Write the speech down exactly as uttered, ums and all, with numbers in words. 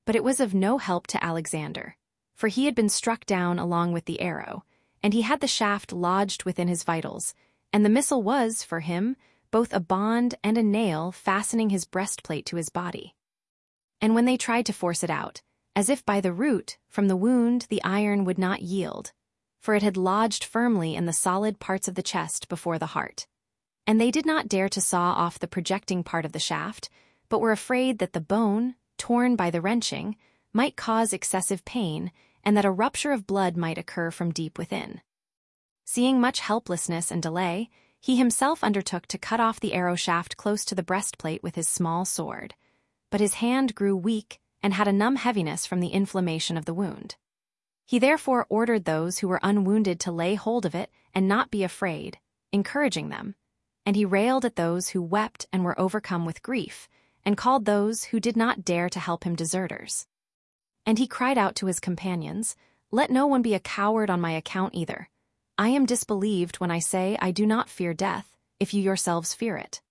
But it was of no help to Alexander, for he had been struck down along with the arrow, and he had the shaft lodged within his vitals, and the missile was, for him, both a bond and a nail fastening his breastplate to his body. And when they tried to force it out, as if by the root, from the wound the iron would not yield, for it had lodged firmly in the solid parts of the chest before the heart. And they did not dare to saw off the projecting part of the shaft, but were afraid that the bone, torn by the wrenching, might cause excessive pain, and that a rupture of blood might occur from deep within. Seeing much helplessness and delay, he himself undertook to cut off the arrow shaft close to the breastplate with his small sword. But his hand grew weak and had a numb heaviness from the inflammation of the wound. He therefore ordered those who were unwounded to lay hold of it and not be afraid, encouraging them, and he railed at those who wept and were overcome with grief, and called those who did not dare to help him deserters. And he cried out to his companions, "Let no one be a coward on my account either. I am disbelieved when I say I do not fear death, if you yourselves fear it."